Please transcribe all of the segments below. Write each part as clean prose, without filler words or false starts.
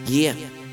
Yeah.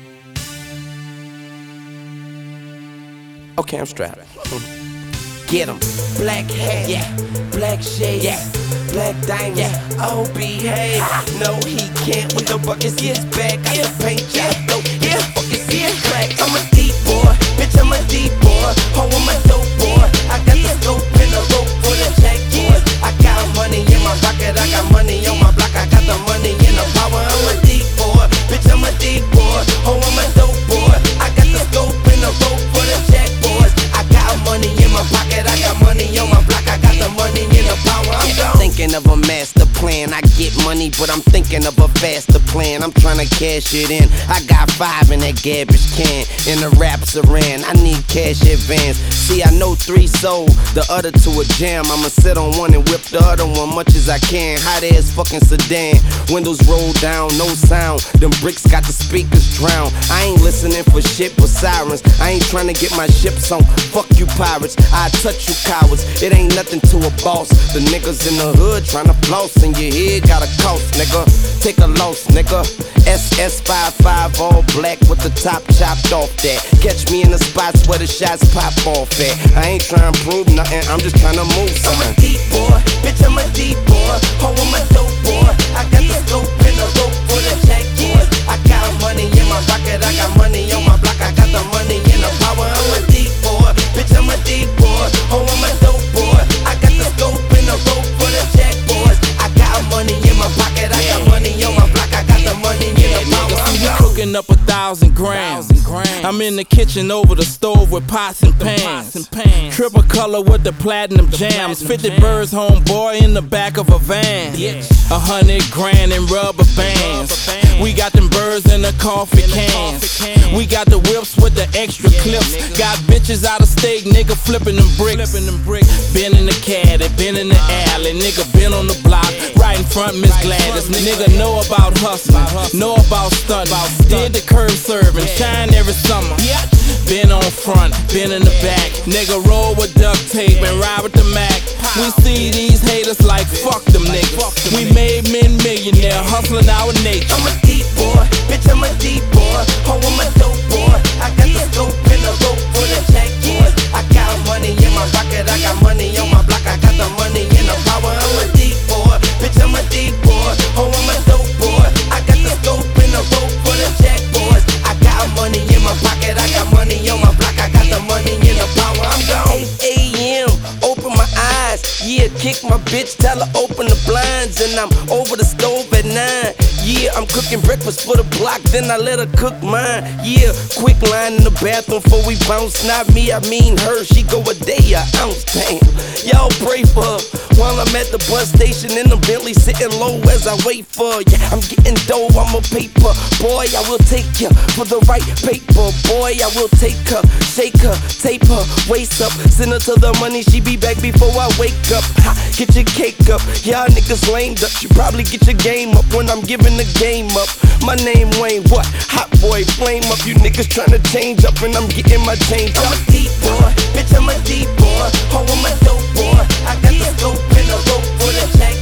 Okay, I'm strapped. Get 'em. Black hat, yeah. Black shades, yeah. Black diamonds, yeah. Oh, behave. No, he can't with the buckets. His back, I can paint ya. No, yeah. Fucking see it crack. I'm a deep boy, bitch. I'm a deep boy. Oh, I'm a dope boy. I got the scope and the rope for the jack boys. I got money in my pocket. I got money on my block. I got the money and the power. I'm a deep boy, bitch. I'm a deep boy. Oh, I'm a dope boy. I got the scope and the rope for the jack boys. I got money in my pocket. I got money on my block. I got the money and the power. I'm gone. Thinking of a master plan. I get money, but I'm thinking of a faster plan. I'm trying to cash it in. I got 5 in that garbage can. In the rap saran, I need cash advance. See, I know 3 sold, the other 2 a jam. I'ma sit on one and whip the other one much as I can. Hot ass fucking sedan, windows roll down, no sound. Them bricks got the speakers drowned. I ain't listening for shit but sirens. I ain't trying to get my ships on. Fuck you pirates, I touch you cowards. It ain't nothing to a boss. The niggas in the hood trying to floss, and your head got a cost, nigga. Take a loss, nigga. SS55 all black with the top chopped off that. Catch me in the spots where the shots pop off at. I ain't trying to prove nothing, I'm just trying to move something. I'm a deep boy, bitch, I'm a deep boy. Oh, I'm a dope boy. I got the scope and the rope for the jack boys. I got money in my pocket, I got money on my block. I got the money and the power. I'm a deep boy, bitch, I'm a deep boy. Oh, I'm a dope boy. I got the scope and the rope for the jack boys. I got money in my pocket, I got money on my block. I got the money and the power. I'm cooking up 1,000 grams. I'm in the kitchen over the stove with pots and pans. Triple color with the platinum jams. 50 birds, homeboy, in the back of a van. 100 grand in rubber bands. We got them birds in the coffee cans. We got the whips with the extra clips. Got bitches out of state, nigga, flipping them bricks. Been in the caddy, been in the alley, nigga, been on the block, right in front Miss Gladys. Nigga know about hustling, know about stunting. Did the curb serving, shine every summer. Been on front, been in the back. Nigga roll with duct tape and ride with the Mac. We see these haters like fuck them niggas. We made men millionaire, hustling our nature. I'm a deep boy, bitch, I'm a deep boy. Oh, I'm a dope boy. I got the scope and the rope for the jack boys. I got money in my pocket, I got money on my block. I got the money and the power. I'm a deep boy, bitch, I'm a deep boy. Oh, I'm a dope boy. I got the scope and the rope for the jack boys. I got money in my pocket, I got money on my block. I got the money and the power. I'm gone. 8 a.m. Open my eyes, yeah, kick my bitch, tell her open the blinds. And I'm over the stove at 9. Yeah, I'm cooking breakfast for the block, then I let her cook mine. Yeah, quick line in the bathroom before we bounce. Not me, I mean her, she go a day, a ounce, damn. Y'all pray for her while I'm at the bus station in the Bentley, sitting low as I wait for her. Yeah, I'm getting dough, I'm a paper boy, I will take ya for the right paper. Boy, I will take her, shake her, tape her, waist up, send her to the money, she be back before I wake up. Ha, get your cake up, y'all niggas lamed up. You probably get your game up when I'm giving the game up. My name Wayne, what? Hot boy, flame up. You niggas tryna change up and I'm getting my change up. I'm a deep boy, bitch, I'm a deep boy. Oh, I'm a dope boy. I got the scope and the rope for the jack